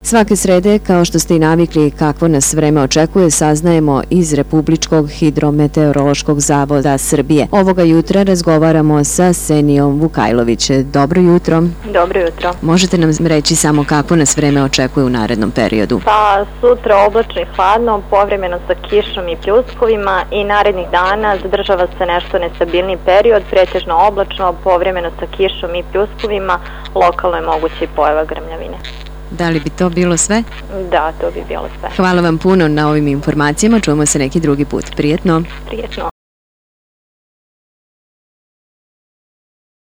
Svake srede, kao što ste i navikli kakvo nas vreme očekuje, saznajemo iz Republičkog hidrometeorološkog zavoda Srbije. Ovoga jutra razgovaramo sa Senijom Vukajlović. Dobro jutro. Dobro jutro. Možete nam reći samo kakvo nas vreme očekuje u narednom periodu? Pa sutra oblačno i hladno, povremeno sa kišom i pljuskovima i narednih dana zadržava se nešto nestabilni period, pretežno oblačno, povremeno sa kišom i pljuskovima, lokalno je moguće i pojava grmljavine. Da li bi to bilo sve? Da, to bi bilo sve. Hvala vam puno na ovim informacijama, čujemo se neki drugi put. Prijetno. Prijetno.